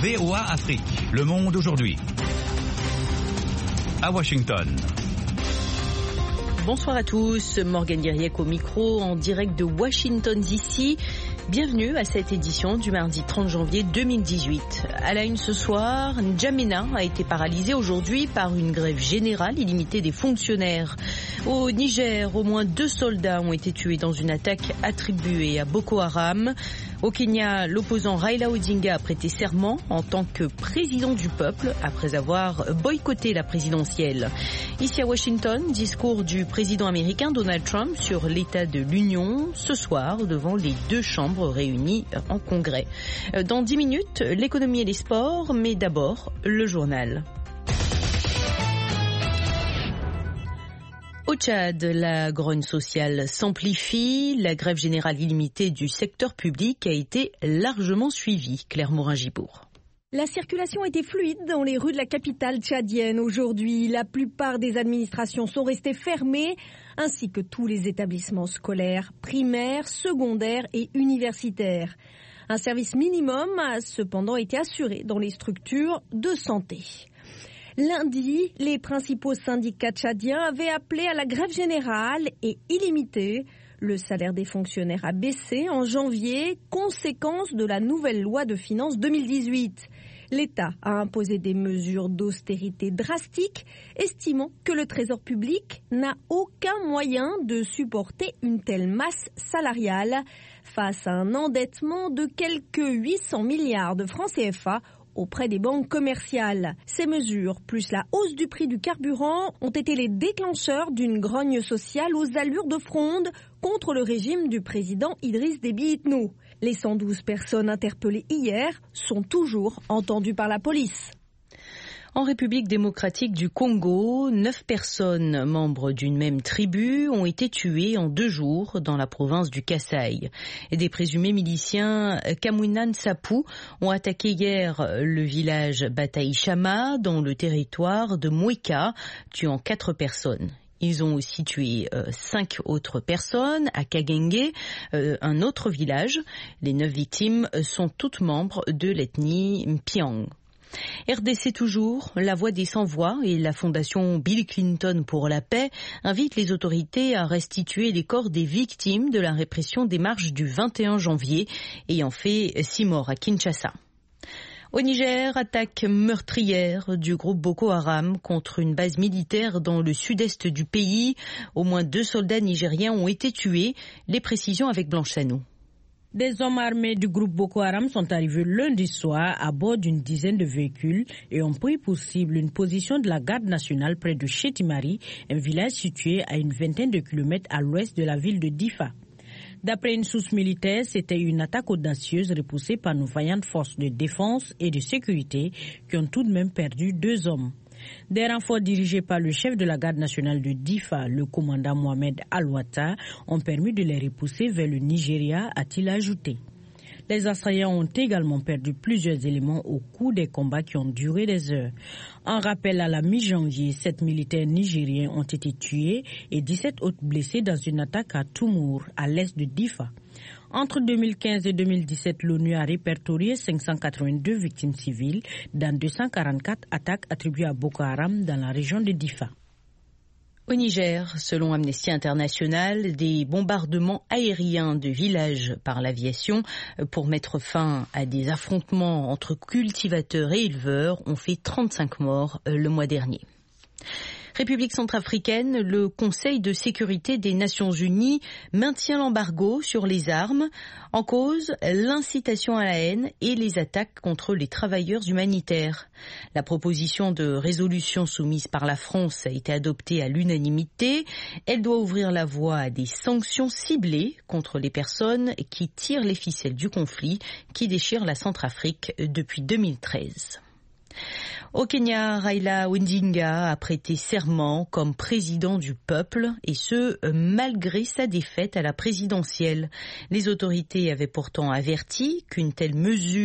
VOA Afrique. Le monde aujourd'hui. À Washington. Bonsoir à tous, Morgane Guiriec au micro, en direct de Washington DC. Bienvenue à cette édition du mardi 30 janvier 2018. À la une ce soir, N'Djamena a été paralysé aujourd'hui par une grève générale illimitée des fonctionnaires. Au Niger, au moins 2 soldats ont été tués dans une attaque attribuée à Boko Haram. Au Kenya, l'opposant Raila Odinga a prêté serment en tant que président du peuple après avoir boycotté la présidentielle. Ici à Washington, discours du président américain Donald Trump sur l'état de l'Union ce soir devant les 2 chambres réunies en congrès. Dans 10 minutes, l'économie et les sports, mais d'abord le journal. Au Tchad, la grogne sociale s'amplifie. La grève générale illimitée du secteur public a été largement suivie. Claire Morin-Gibourg. La circulation était fluide dans les rues de la capitale tchadienne aujourd'hui. La plupart des administrations sont restées fermées, ainsi que tous les établissements scolaires, primaires, secondaires et universitaires. Un service minimum a cependant été assuré dans les structures de santé. Lundi, les principaux syndicats tchadiens avaient appelé à la grève générale et illimitée. Le salaire des fonctionnaires a baissé en janvier, conséquence de la nouvelle loi de finances 2018. L'État a imposé des mesures d'austérité drastiques, estimant que le Trésor public n'a aucun moyen de supporter une telle masse salariale face à un endettement de quelques 800 milliards de francs CFA auprès des banques commerciales. Ces mesures, plus la hausse du prix du carburant, ont été les déclencheurs d'une grogne sociale aux allures de fronde contre le régime du président Idriss Déby Itno. Les 112 personnes interpellées hier sont toujours entendues par la police. En République démocratique du Congo, 9 personnes membres d'une même tribu ont été tuées en 2 jours dans la province du Kasaï. Et des présumés miliciens Kamwina Nsapu ont attaqué hier le village Bataï-Chama dans le territoire de Mouika, tuant 4 personnes. Ils ont aussi tué 5 autres personnes à Kagenge, un autre village. Les 9 victimes sont toutes membres de l'ethnie Mpiang. RDC toujours, la Voix des sans-voix et la fondation Bill Clinton pour la paix invitent les autorités à restituer les corps des victimes de la répression des marches du 21 janvier ayant fait 6 morts à Kinshasa. Au Niger, attaque meurtrière du groupe Boko Haram contre une base militaire dans le sud-est du pays. Au moins 2 soldats nigériens ont été tués. Les précisions avec Blanche Sanou. Des hommes armés du groupe Boko Haram sont arrivés lundi soir à bord d'une dizaine de véhicules et ont pris pour cible une position de la garde nationale près de Chetimari, un village situé à une vingtaine de kilomètres à l'ouest de la ville de Difa. D'après une source militaire, c'était une attaque audacieuse repoussée par nos vaillantes forces de défense et de sécurité qui ont tout de même perdu 2 hommes. Des renforts dirigés par le chef de la garde nationale de Difa, le commandant Mohamed Al-Wata, ont permis de les repousser vers le Nigeria, a-t-il ajouté. Les assaillants ont également perdu plusieurs éléments au cours des combats qui ont duré des heures. En rappel, à la mi-janvier, 7 militaires nigériens ont été tués et 17 autres blessés dans une attaque à Toumour, à l'est de Difa. Entre 2015 et 2017, l'ONU a répertorié 582 victimes civiles dans 244 attaques attribuées à Boko Haram dans la région de Difa. Au Niger, selon Amnesty International, des bombardements aériens de villages par l'aviation pour mettre fin à des affrontements entre cultivateurs et éleveurs ont fait 35 morts le mois dernier. République centrafricaine, le Conseil de sécurité des Nations Unies maintient l'embargo sur les armes. En cause, l'incitation à la haine et les attaques contre les travailleurs humanitaires. La proposition de résolution soumise par la France a été adoptée à l'unanimité. Elle doit ouvrir la voie à des sanctions ciblées contre les personnes qui tirent les ficelles du conflit qui déchire la Centrafrique depuis 2013. Au Kenya, Raila Odinga a prêté serment comme président du peuple, et ce, malgré sa défaite à la présidentielle. Les autorités avaient pourtant averti qu'une telle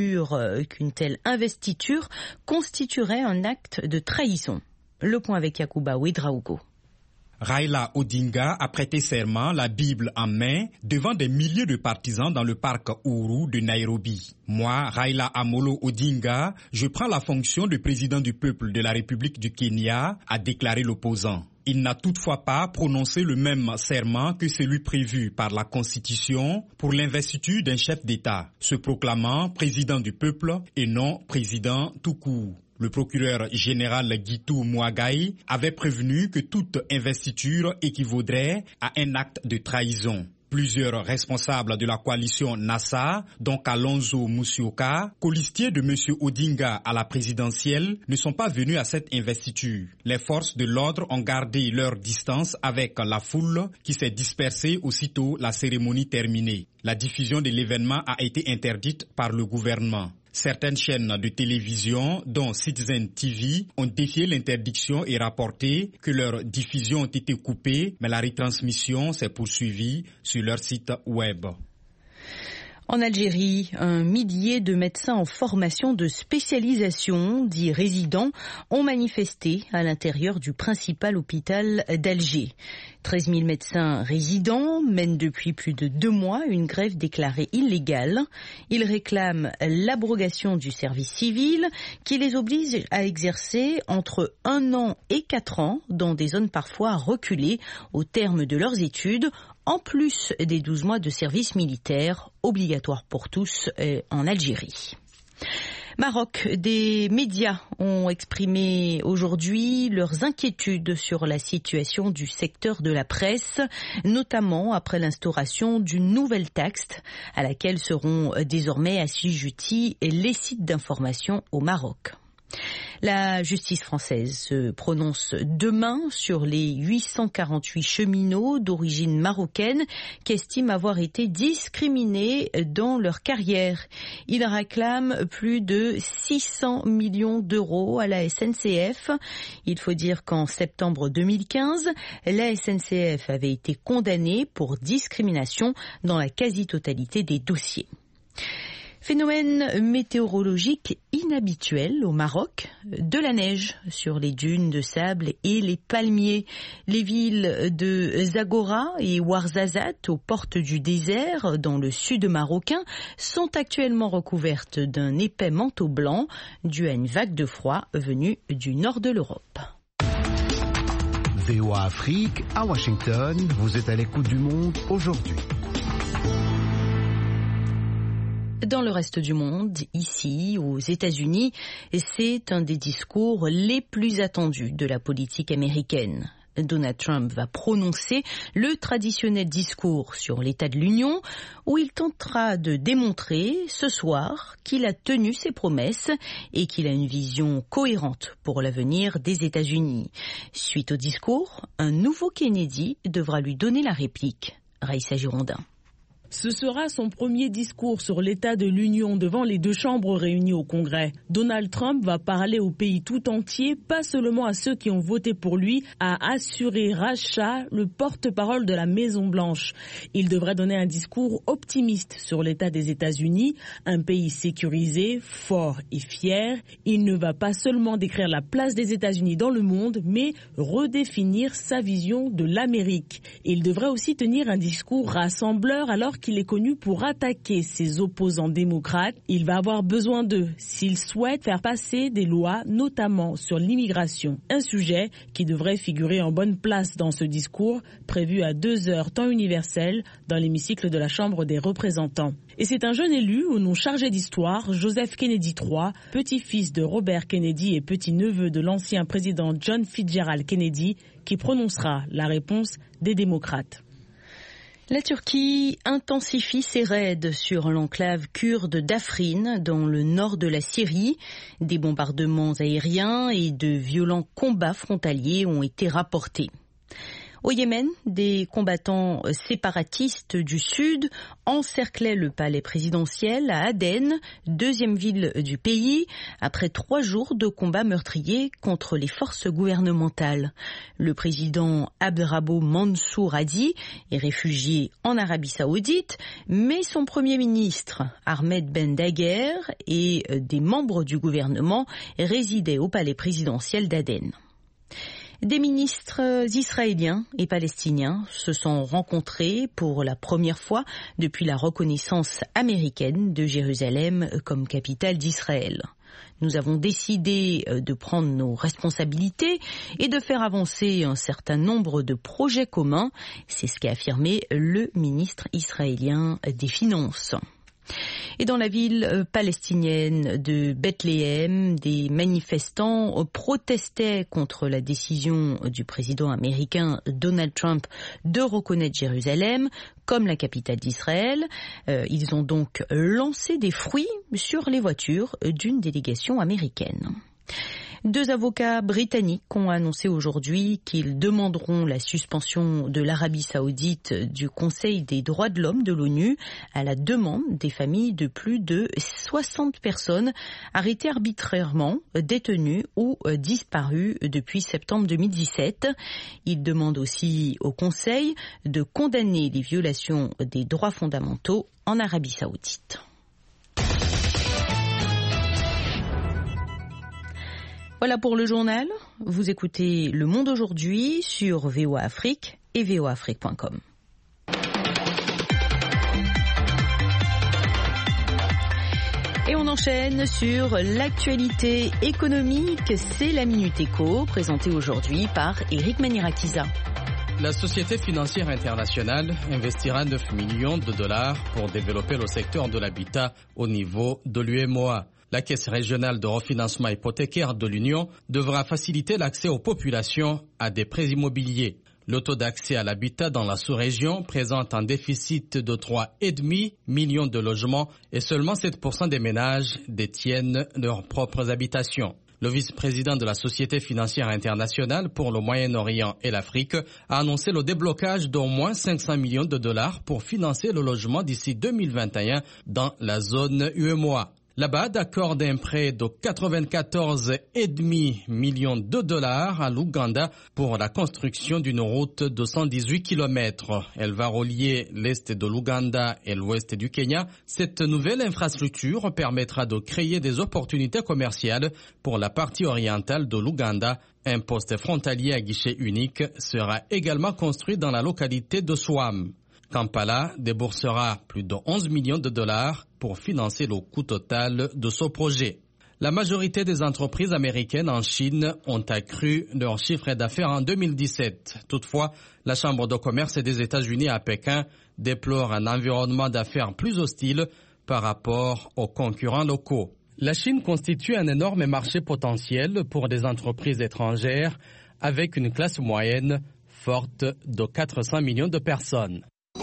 investiture constituerait un acte de trahison. Le point avec Yacouba Ouedraogo. Raila Odinga a prêté serment, la Bible en main, devant des milliers de partisans dans le parc Uhuru de Nairobi. Moi, Raila Amolo Odinga, je prends la fonction de président du peuple de la République du Kenya, a déclaré l'opposant. Il n'a toutefois pas prononcé le même serment que celui prévu par la Constitution pour l'investiture d'un chef d'État, se proclamant président du peuple et non président tout court. Le procureur général Gitu Mwagai avait prévenu que toute investiture équivaudrait à un acte de trahison. Plusieurs responsables de la coalition NASA, dont Kalonzo Musyoka, colistier de M. Odinga à la présidentielle, ne sont pas venus à cette investiture. Les forces de l'ordre ont gardé leur distance avec la foule qui s'est dispersée aussitôt la cérémonie terminée. La diffusion de l'événement a été interdite par le gouvernement. Certaines chaînes de télévision, dont Citizen TV, ont défié l'interdiction et rapporté que leurs diffusions ont été coupées, mais la retransmission s'est poursuivie sur leur site web. En Algérie, un millier de médecins en formation de spécialisation, dits résidents, ont manifesté à l'intérieur du principal hôpital d'Alger. 13 000 médecins résidents mènent depuis plus de 2 mois une grève déclarée illégale. Ils réclament l'abrogation du service civil qui les oblige à exercer entre 1 an et 4 ans dans des zones parfois reculées au terme de leurs études, en plus des 12 mois de service militaire obligatoire pour tous en Algérie. Maroc, des médias ont exprimé aujourd'hui leurs inquiétudes sur la situation du secteur de la presse, notamment après l'instauration d'une nouvelle taxe à laquelle seront désormais assujettis les sites d'information au Maroc. La justice française se prononce demain sur les 848 cheminots d'origine marocaine qui estiment avoir été discriminés dans leur carrière. Ils réclament plus de 600 millions d'euros à la SNCF. Il faut dire qu'en septembre 2015, la SNCF avait été condamnée pour discrimination dans la quasi-totalité des dossiers. Phénomène météorologique inhabituel au Maroc, de la neige sur les dunes de sable et les palmiers. Les villes de Zagora et Ouarzazate, aux portes du désert, dans le sud marocain, sont actuellement recouvertes d'un épais manteau blanc dû à une vague de froid venue du nord de l'Europe. VOA Afrique, à Washington, vous êtes à l'écoute du monde aujourd'hui. Dans le reste du monde, ici, aux États-Unis, c'est un des discours les plus attendus de la politique américaine. Donald Trump va prononcer le traditionnel discours sur l'état de l'Union où il tentera de démontrer ce soir qu'il a tenu ses promesses et qu'il a une vision cohérente pour l'avenir des États-Unis. Suite au discours, un nouveau Kennedy devra lui donner la réplique. Raïssa Girondin. Ce sera son premier discours sur l'état de l'Union devant les 2 chambres réunies au Congrès. Donald Trump va parler au pays tout entier, pas seulement à ceux qui ont voté pour lui, a assuré Rasha, le porte-parole de la Maison-Blanche. Il devrait donner un discours optimiste sur l'état des États-Unis, un pays sécurisé, fort et fier. Il ne va pas seulement décrire la place des États-Unis dans le monde, mais redéfinir sa vision de l'Amérique. Il devrait aussi tenir un discours rassembleur alors qu'il est connu pour attaquer ses opposants démocrates. Il va avoir besoin d'eux s'il souhaite faire passer des lois, notamment sur l'immigration. Un sujet qui devrait figurer en bonne place dans ce discours, prévu à 2h temps universel dans l'hémicycle de la Chambre des représentants. Et c'est un jeune élu au nom chargé d'histoire, Joseph Kennedy III, petit-fils de Robert Kennedy et petit-neveu de l'ancien président John Fitzgerald Kennedy, qui prononcera la réponse des démocrates. La Turquie intensifie ses raids sur l'enclave kurde d'Afrin dans le nord de la Syrie. Des bombardements aériens et de violents combats frontaliers ont été rapportés. Au Yémen, des combattants séparatistes du sud encerclaient le palais présidentiel à Aden, 2e ville du pays, après 3 jours de combats meurtriers contre les forces gouvernementales. Le président Abdrabbuh Mansour Hadi est réfugié en Arabie Saoudite, mais son premier ministre, Ahmed Ben Daguerre, et des membres du gouvernement résidaient au palais présidentiel d'Aden. Des ministres israéliens et palestiniens se sont rencontrés pour la première fois depuis la reconnaissance américaine de Jérusalem comme capitale d'Israël. Nous avons décidé de prendre nos responsabilités et de faire avancer un certain nombre de projets communs. C'est ce qu'a affirmé le ministre israélien des Finances. Et dans la ville palestinienne de Bethléem, des manifestants protestaient contre la décision du président américain Donald Trump de reconnaître Jérusalem comme la capitale d'Israël. Ils ont donc lancé des fruits sur les voitures d'une délégation américaine. 2 avocats britanniques ont annoncé aujourd'hui qu'ils demanderont la suspension de l'Arabie saoudite du Conseil des droits de l'homme de l'ONU à la demande des familles de plus de 60 personnes arrêtées arbitrairement, détenues ou disparues depuis septembre 2017. Ils demandent aussi au Conseil de condamner les violations des droits fondamentaux en Arabie saoudite. Voilà pour le journal. Vous écoutez Le Monde aujourd'hui sur VOA Afrique et voaafrique.com. Et on enchaîne sur l'actualité économique. C'est la Minute Éco, présentée aujourd'hui par Eric Manirakiza. La Société financière internationale investira 9 millions de dollars pour développer le secteur de l'habitat au niveau de l'UEMOA. La Caisse régionale de refinancement hypothécaire de l'Union devra faciliter l'accès aux populations à des prêts immobiliers. Le taux d'accès à l'habitat dans la sous-région présente un déficit de 3,5 millions de logements et seulement 7% des ménages détiennent leurs propres habitations. Le vice-président de la Société financière internationale pour le Moyen-Orient et l'Afrique a annoncé le déblocage d'au moins 500 millions de dollars pour financer le logement d'ici 2021 dans la zone UEMOA. La BAD accorde un prêt de 94,5 millions de dollars à l'Ouganda pour la construction d'une route de 118 km. Elle va relier l'est de l'Ouganda et l'ouest du Kenya. Cette nouvelle infrastructure permettra de créer des opportunités commerciales pour la partie orientale de l'Ouganda. Un poste frontalier à guichet unique sera également construit dans la localité de Swam. Kampala déboursera plus de 11 millions de dollars pour financer le coût total de ce projet. La majorité des entreprises américaines en Chine ont accru leur chiffre d'affaires en 2017. Toutefois, la Chambre de commerce des États-Unis à Pékin déplore un environnement d'affaires plus hostile par rapport aux concurrents locaux. La Chine constitue un énorme marché potentiel pour des entreprises étrangères avec une classe moyenne forte de 400 millions de personnes.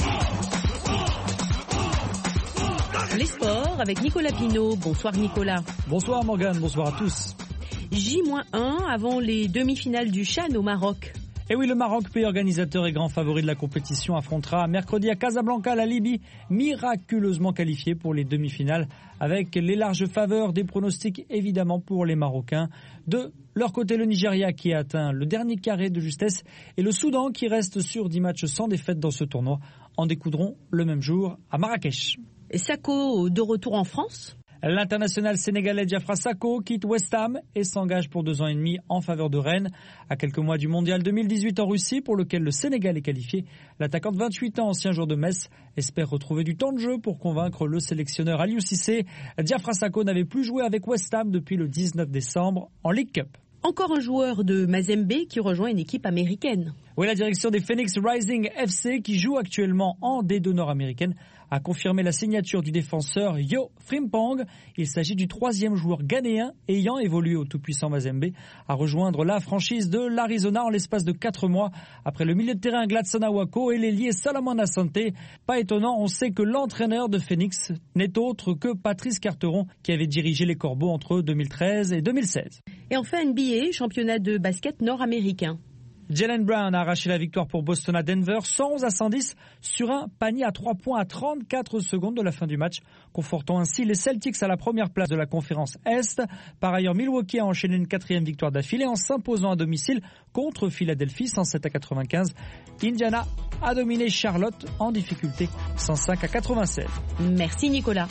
Les sports avec Nicolas Pinault. Bonsoir Nicolas. Bonsoir Morgane, bonsoir à tous. J-1 avant les demi-finales du CHAN au Maroc. Et oui, le Maroc, pays organisateur et grand favori de la compétition, affrontera mercredi à Casablanca la Libye, miraculeusement qualifiée pour les demi-finales, avec les larges faveurs des pronostics évidemment pour les Marocains. De leur côté, le Nigeria qui a atteint le dernier carré de justesse et le Soudan qui reste sur 10 matchs sans défaite dans ce tournoi en découdront le même jour à Marrakech. Et Sakho de retour en France ? L'international sénégalais Diafra Sakho quitte West Ham et s'engage pour 2 ans et demi en faveur de Rennes. À quelques mois du mondial 2018 en Russie, pour lequel le Sénégal est qualifié, l'attaquant de 28 ans, ancien joueur de Metz, espère retrouver du temps de jeu pour convaincre le sélectionneur Aliou Cissé. Diafra Sakho n'avait plus joué avec West Ham depuis le 19 décembre en League Cup. Encore un joueur de Mazembe qui rejoint une équipe américaine. Oui, la direction des Phoenix Rising FC, qui joue actuellement en D2 nord-américaine, a confirmé la signature du défenseur Yo Frimpong. Il s'agit du 3e joueur ghanéen ayant évolué au tout-puissant Mazembe à rejoindre la franchise de l'Arizona en l'espace de 4 mois après le milieu de terrain Gladson Awako et l'ailier Salomon Asante. Pas étonnant, on sait que l'entraîneur de Phoenix n'est autre que Patrice Carteron qui avait dirigé les Corbeaux entre 2013 et 2016. Et enfin NBA, championnat de basket nord-américain. Jaylen Brown a arraché la victoire pour Boston à Denver, 111-110 sur un panier à 3 points à 34 secondes de la fin du match, confortant ainsi les Celtics à la première place de la conférence Est. Par ailleurs, Milwaukee a enchaîné une 4e victoire d'affilée en s'imposant à domicile contre Philadelphie, 107-95. Indiana a dominé Charlotte en difficulté, 105-96. Merci Nicolas.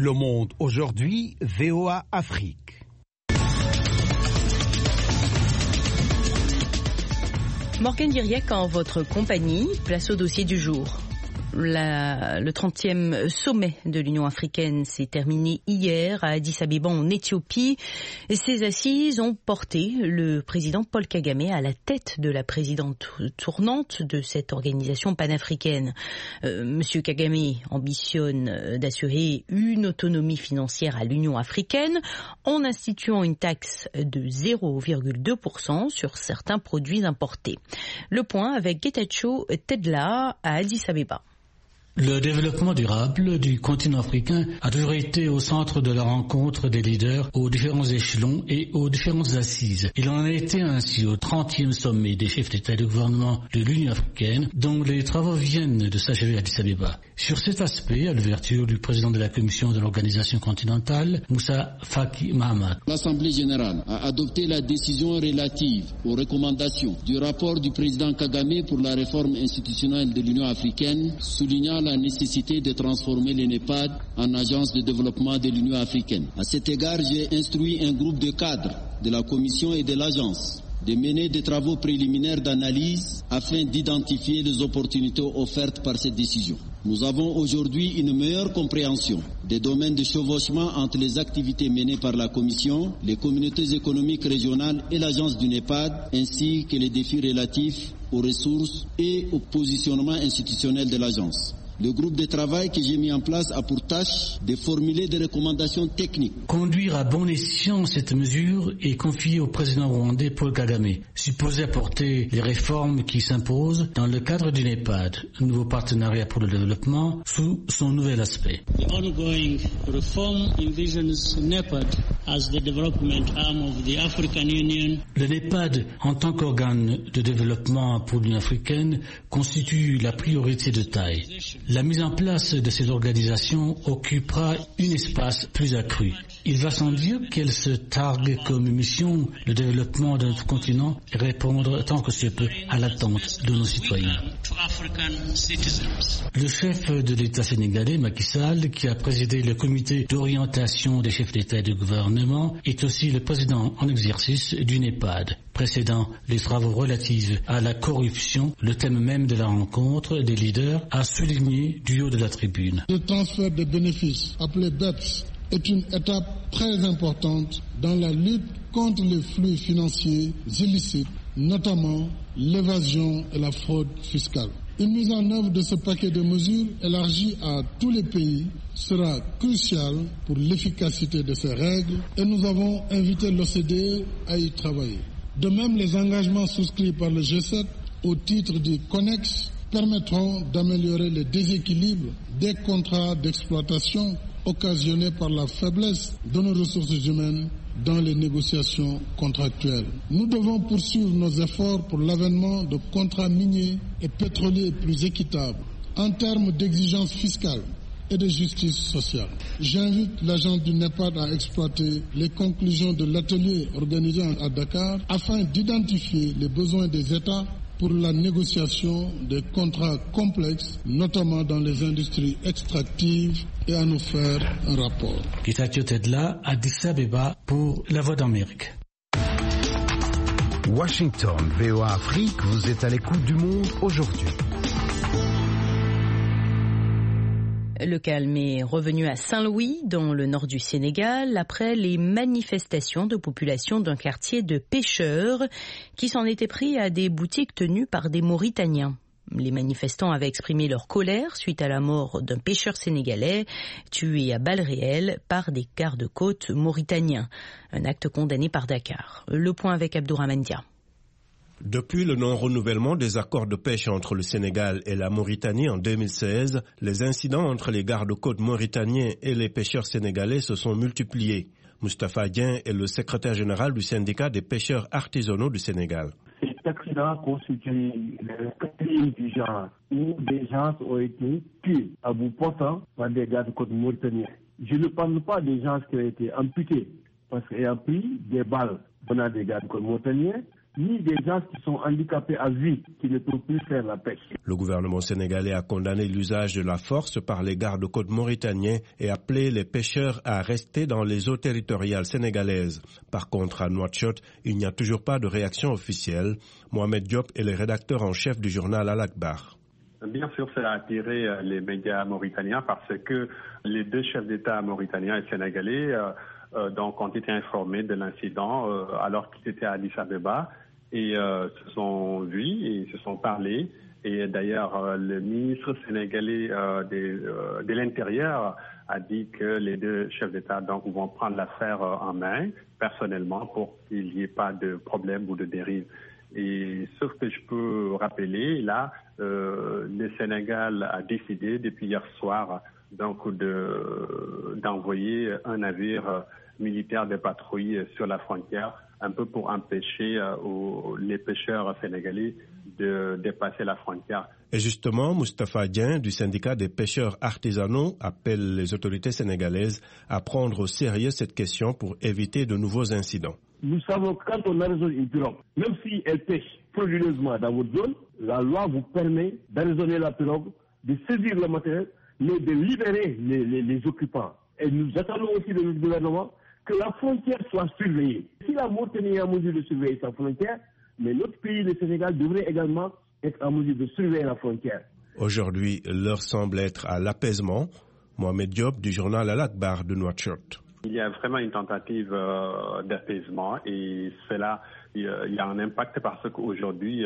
Le Monde aujourd'hui, VOA Afrique. Morgane Diriac en votre compagnie, place au dossier du jour. Le 30e sommet de l'Union africaine s'est terminé hier à Addis Abeba en Éthiopie. Et ces assises ont porté le président Paul Kagame à la tête de la présidente tournante de cette organisation panafricaine. Monsieur Kagame ambitionne d'assurer une autonomie financière à l'Union africaine en instituant une taxe de 0,2% sur certains produits importés. Le point avec Getachew Tedla à Addis Abeba. Le développement durable du continent africain a toujours été au centre de la rencontre des leaders aux différents échelons et aux différentes assises. Il en a été ainsi au 30e sommet des chefs d'État et de gouvernement de l'Union africaine, dont les travaux viennent de s'achever à Addis Abeba. Sur cet aspect, à l'ouverture du président de la commission de l'organisation continentale, Moussa Faki Mahamat. L'Assemblée générale a adopté la décision relative aux recommandations du rapport du président Kagame pour la réforme institutionnelle de l'Union africaine, soulignant la nécessité de transformer le NEPAD en agence de développement de l'Union africaine. À cet égard, j'ai instruit un groupe de cadres de la Commission et de l'agence de mener des travaux préliminaires d'analyse afin d'identifier les opportunités offertes par cette décision. Nous avons aujourd'hui une meilleure compréhension des domaines de chevauchement entre les activités menées par la Commission, les communautés économiques régionales et l'agence du NEPAD, ainsi que les défis relatifs aux ressources et au positionnement institutionnel de l'agence. Le groupe de travail que j'ai mis en place a pour tâche de formuler des recommandations techniques. Conduire à bon escient cette mesure est confié au président rwandais Paul Kagame, supposé apporter les réformes qui s'imposent dans le cadre du NEPAD, un nouveau partenariat pour le développement, sous son nouvel aspect. The ongoing reform envisions NEPAD as the development arm of the African Union. Le NEPAD, en tant qu'organe de développement pour l'Union africaine, constitue la priorité de taille. La mise en place de ces organisations occupera un espace plus accru. Il va sans dire qu'elle se targue comme mission le développement de notre continent et répondre tant que se peut à l'attente de nos citoyens. Le chef de l'État sénégalais, Macky Sall, qui a présidé le comité d'orientation des chefs d'État et de gouvernement, est aussi le président en exercice du NEPAD. Précédant les travaux relatifs à la corruption, le thème même de la rencontre des leaders a souligné du haut de la tribune. Le transfert de bénéfices, appelé BEPS, est une étape très importante dans la lutte contre les flux financiers illicites, notamment l'évasion et la fraude fiscale. Une mise en œuvre de ce paquet de mesures élargi à tous les pays sera cruciale pour l'efficacité de ces règles et nous avons invité l'OCDE à y travailler. De même, les engagements souscrits par le G7 au titre du CONEX permettront d'améliorer les déséquilibres des contrats d'exploitation occasionnés par la faiblesse de nos ressources humaines dans les négociations contractuelles. Nous devons poursuivre nos efforts pour l'avènement de contrats miniers et pétroliers plus équitables en termes d'exigences fiscales et de justice sociale. J'invite l'agence du NEPAD à exploiter les conclusions de l'atelier organisé à Dakar afin d'identifier les besoins des États pour la négociation des contrats complexes, notamment dans les industries extractives, et à nous faire un rapport. Getachew Tedla, Addis Abeba pour La Voix d'Amérique. Washington, VOA Afrique, vous êtes à l'écoute du monde aujourd'hui. Le calme est revenu à Saint-Louis, dans le nord du Sénégal, après les manifestations de population d'un quartier de pêcheurs qui s'en étaient pris à des boutiques tenues par des Mauritaniens. Les manifestants avaient exprimé leur colère suite à la mort d'un pêcheur sénégalais tué à balles réelles par des gardes-côtes mauritaniens. Un acte condamné par Dakar. Le point avec Abdourahmane Dia. Depuis le non-renouvellement des accords de pêche entre le Sénégal et la Mauritanie en 2016, les incidents entre les gardes-côtes mauritaniens et les pêcheurs sénégalais se sont multipliés. Moustapha Dieng est le secrétaire général du syndicat des pêcheurs artisanaux du Sénégal. Cet accident constitue le quatrième du genre où des gens ont été tués à bout portant par des gardes-côtes mauritaniens. Je ne parle pas des gens qui ont été amputés parce qu'ils ont pris des balles venant des gardes-côtes mauritaniens, ni des gens qui sont handicapés à vie, qui ne peuvent plus faire la pêche. Le gouvernement sénégalais a condamné l'usage de la force par les gardes-côtes mauritaniens et appelé les pêcheurs à rester dans les eaux territoriales sénégalaises. Par contre, à Nouakchott, il n'y a toujours pas de réaction officielle. Mohamed Diop est le rédacteur en chef du journal Al Akhbar. Bien sûr, ça a attiré les médias mauritaniens parce que les deux chefs d'État mauritaniens et sénégalais donc ont été informés de l'incident alors qu'ils étaient à Addis Abeba et se sont vus et se sont parlé. Et d'ailleurs, le ministre sénégalais de l'Intérieur a dit que les deux chefs d'État donc vont prendre l'affaire en main personnellement pour qu'il n'y ait pas de problème ou de dérive. Et sauf que je peux rappeler, là, le Sénégal a décidé depuis hier soir donc d'envoyer un navire militaire de patrouille sur la frontière, un peu pour empêcher les pêcheurs sénégalais de dépasser la frontière. Et justement, Moustapha Dieng du syndicat des pêcheurs artisanaux appelle les autorités sénégalaises à prendre au sérieux cette question pour éviter de nouveaux incidents. Nous savons que quand on arraisonne une pirogue, même si elle pêche frauduleusement dans votre zone, la loi vous permet d'arraisonner la pirogue, de saisir le matériel, mais de libérer les occupants. Et nous attendons aussi de notre gouvernement que la frontière soit surveillée. Si la Mauritanie est en mesure de surveiller sa frontière, mais notre pays, le Sénégal, devrait également être en mesure de surveiller la frontière. Aujourd'hui, l'heure semble être à l'apaisement. Mohamed Diop du journal Al Akhbar de Nouakchott. Il y a vraiment une tentative d'apaisement et cela, il y a un impact parce qu'aujourd'hui,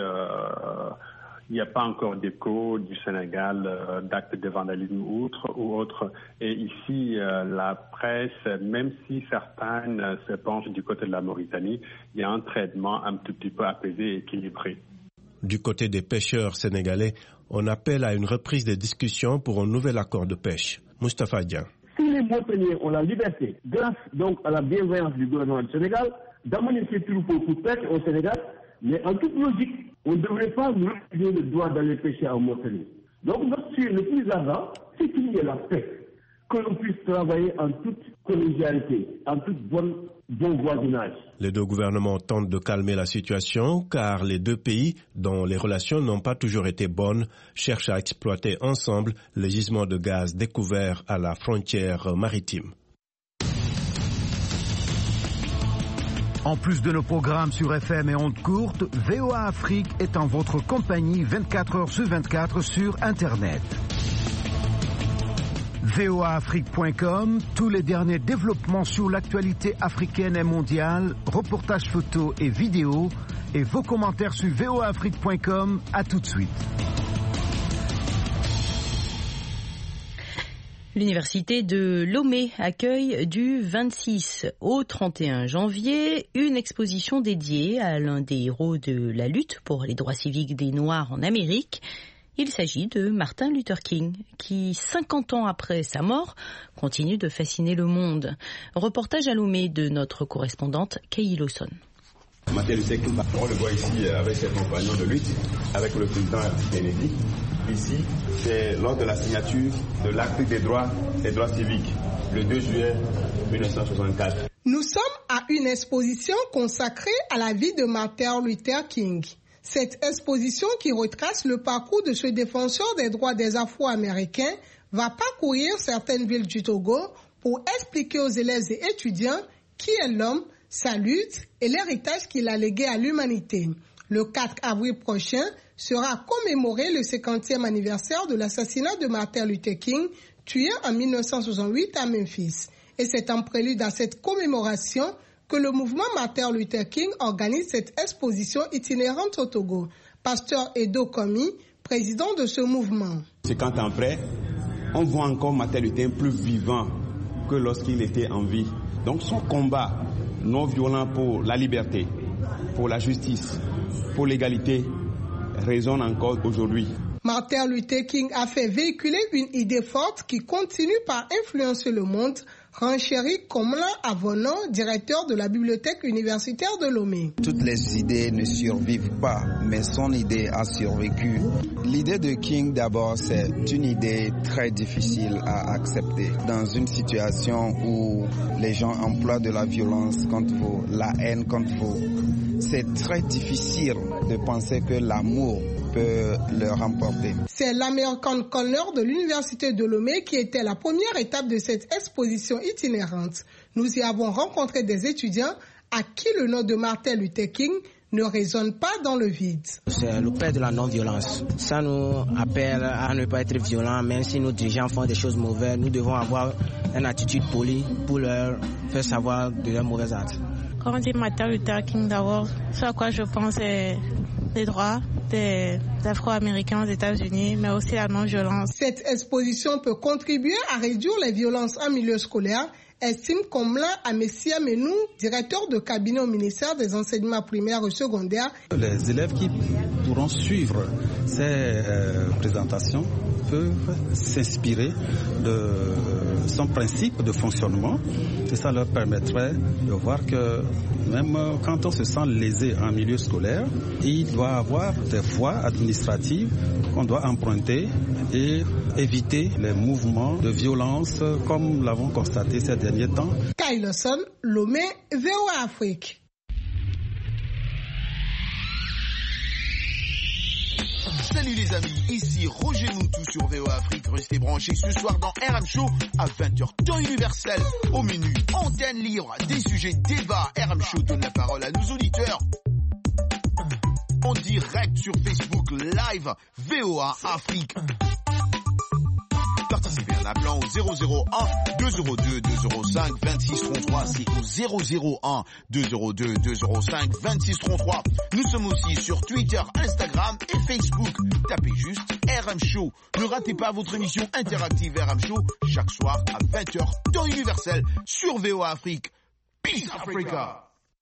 il n'y a pas encore d'écho du Sénégal d'actes de vandalisme ou autre. Et ici, la presse, même si certaines se penchent du côté de la Mauritanie, il y a un traitement un tout petit peu apaisé et équilibré. Du côté des pêcheurs sénégalais, on appelle à une reprise des discussions pour un nouvel accord de pêche. Moustapha Dieng. Si les Mauritaniens ont la liberté, grâce donc à la bienveillance du gouvernement du Sénégal, d'amener ces troupeaux pour pêcher au Sénégal, mais en toute logique, on ne devrait pas nous refuser le droit d'aller pêcher en Mauritanie. Donc notre sujet le plus ardent, c'est qu'il y ait la paix, que l'on puisse travailler en toute collégialité, en toute bon voisinage. Les deux gouvernements tentent de calmer la situation car les deux pays, dont les relations n'ont pas toujours été bonnes, cherchent à exploiter ensemble les gisements de gaz découverts à la frontière maritime. En plus de nos programmes sur FM et ondes courtes, VOA Afrique est en votre compagnie 24 heures sur 24 sur Internet. voaafrique.com, tous les derniers développements sur l'actualité africaine et mondiale, reportages photos et vidéos, et vos commentaires sur voaafrique.com. À tout de suite. L'université de Lomé accueille du 26 au 31 janvier une exposition dédiée à l'un des héros de la lutte pour les droits civiques des Noirs en Amérique. Il s'agit de Martin Luther King, qui, 50 ans après sa mort, continue de fasciner le monde. Reportage à Lomé de notre correspondante Kay Lawson. Martin Luther King, on le voit ici avec ses compagnons de lutte, avec le président Kennedy. Ici, c'est lors de la signature de l'acte des droits civiques, le 2 juillet 1964. Nous sommes à une exposition consacrée à la vie de Martin Luther King. Cette exposition qui retrace le parcours de ce défenseur des droits des Afro-Américains va parcourir certaines villes du Togo pour expliquer aux élèves et étudiants qui est l'homme, sa lutte et l'héritage qu'il a légué à l'humanité. Le 4 avril prochain sera commémoré le 50e anniversaire de l'assassinat de Martin Luther King, tué en 1968 à Memphis. Et c'est en prélude à cette commémoration que le mouvement Martin Luther King organise cette exposition itinérante au Togo. Pasteur Edo Komi, président de ce mouvement. 50 ans après, on voit encore Martin Luther plus vivant que lorsqu'il était en vie. Donc son combat non violent pour la liberté, pour la justice, pour l'égalité, résonne encore aujourd'hui. Martin Luther King a fait véhiculer une idée forte qui continue par influencer le monde Renchérit Komla Avono, directeur de la bibliothèque universitaire de Lomé. Toutes les idées ne survivent pas, mais son idée a survécu. L'idée de King, d'abord, c'est une idée très difficile à accepter. Dans une situation où les gens emploient de la violence contre vous, la haine contre vous, c'est très difficile de penser que l'amour peut le remporter. C'est l'American Corner de l'université de Lomé qui était la première étape de cette exposition itinérante. Nous y avons rencontré des étudiants à qui le nom de Martin Luther King ne résonne pas dans le vide. C'est le père de la non-violence. Ça nous appelle à ne pas être violents, même si nos dirigeants font des choses mauvaises. Nous devons avoir une attitude polie pour leur faire savoir de leurs mauvais actes. Quand on dit Martin Luther King, d'abord, ce à quoi je pense, c'est les droits des Afro-Américains aux États-Unis, mais aussi la non-violence. Cette exposition peut contribuer à réduire les violences en milieu scolaire, estime Komla Amessia Menou, directeur de cabinet au ministère des enseignements primaires et secondaires. Les élèves qui pourront suivre ces présentations peuvent s'inspirer de son principe de fonctionnement et ça leur permettrait de voir que même quand on se sent lésé en milieu scolaire, il doit avoir des voies administratives qu'on doit emprunter et éviter les mouvements de violence comme l'avons constaté ces derniers temps. Kyloson, Lomé, VOA Afrique. Salut les amis, ici Roger Moutou sur VOA Afrique. Restez branchés ce soir dans RM Show à 20h, temps universel. Au menu, antenne libre, des sujets débats. RM Show donne la parole à nos auditeurs. En direct sur Facebook Live, VOA Afrique. Participez en appelant au 001 202 205 26 33. C'est au 001 202 205 26 33. Nous sommes aussi sur Twitter, Instagram et Facebook. Tapez juste RM Show. Ne ratez pas votre émission interactive RM Show chaque soir à 20h, temps universel sur VOA Afrique. Peace Africa.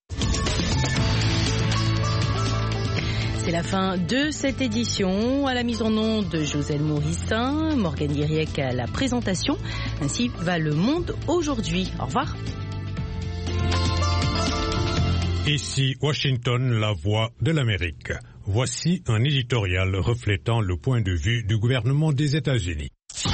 C'est la fin de cette édition. À la mise en onde de Joselle Morissin, Morgane Guiriec à la présentation. Ainsi va le monde aujourd'hui. Au revoir. Ici Washington, la voix de l'Amérique. Voici un éditorial reflétant le point de vue du gouvernement des États-Unis.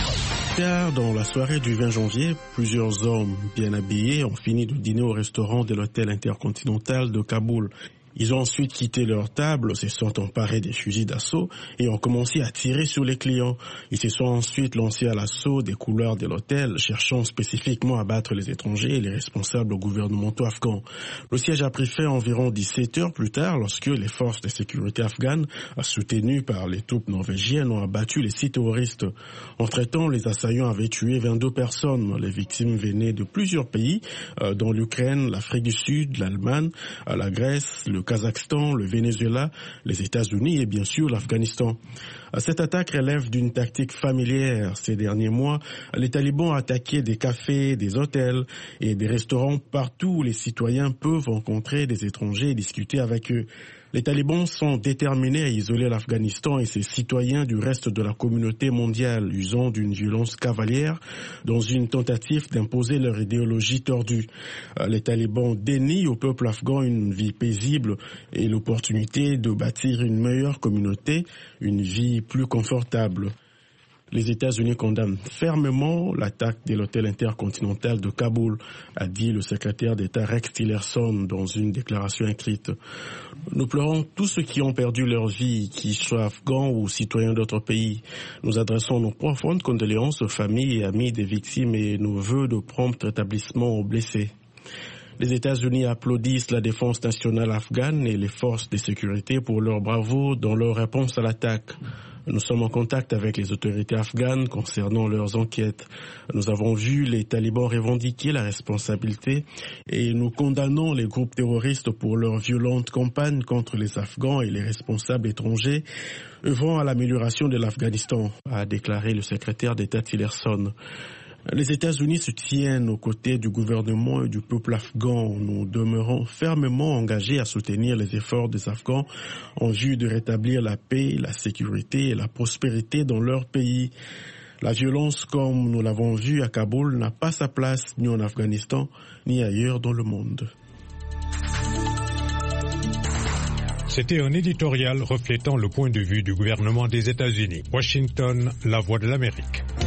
Dans la soirée du 20 janvier, plusieurs hommes bien habillés ont fini de dîner au restaurant de l'hôtel intercontinental de Kaboul. Ils ont ensuite quitté leur table, se sont emparés des fusils d'assaut et ont commencé à tirer sur les clients. Ils se sont ensuite lancés à l'assaut des couloirs de l'hôtel, cherchant spécifiquement à battre les étrangers et les responsables gouvernementaux afghans. Le siège a pris fin environ 17 heures plus tard lorsque les forces de sécurité afghanes, soutenues par les troupes norvégiennes, ont abattu les 6 terroristes. Entre-temps, les assaillants avaient tué 22 personnes. Les victimes venaient de plusieurs pays, dont l'Ukraine, l'Afrique du Sud, l'Allemagne, la Grèce, le Kazakhstan, le Venezuela, les États-Unis et bien sûr l'Afghanistan. Cette attaque relève d'une tactique familière. Ces derniers mois, les talibans ont attaqué des cafés, des hôtels et des restaurants partout où les citoyens peuvent rencontrer des étrangers et discuter avec eux. Les talibans sont déterminés à isoler l'Afghanistan et ses citoyens du reste de la communauté mondiale, usant d'une violence cavalière dans une tentative d'imposer leur idéologie tordue. Les talibans dénient au peuple afghan une vie paisible et l'opportunité de bâtir une meilleure communauté, une vie plus confortable. Les États-Unis condamnent fermement l'attaque de l'hôtel intercontinental de Kaboul, a dit le secrétaire d'État Rex Tillerson dans une déclaration écrite. Nous pleurons tous ceux qui ont perdu leur vie, qu'ils soient afghans ou citoyens d'autres pays. Nous adressons nos profondes condoléances aux familles et amis des victimes et nos vœux de prompt rétablissement aux blessés. Les États-Unis applaudissent la défense nationale afghane et les forces de sécurité pour leur bravoure dans leur réponse à l'attaque. Nous sommes en contact avec les autorités afghanes concernant leurs enquêtes. Nous avons vu les talibans revendiquer la responsabilité et nous condamnons les groupes terroristes pour leur violente campagne contre les Afghans et les responsables étrangers œuvrant à l'amélioration de l'Afghanistan, a déclaré le secrétaire d'État Tillerson. Les États-Unis se tiennent aux côtés du gouvernement et du peuple afghan. Nous demeurons fermement engagés à soutenir les efforts des Afghans en vue de rétablir la paix, la sécurité et la prospérité dans leur pays. La violence, comme nous l'avons vu à Kaboul, n'a pas sa place ni en Afghanistan, ni ailleurs dans le monde. C'était un éditorial reflétant le point de vue du gouvernement des États-Unis. Washington, la voix de l'Amérique.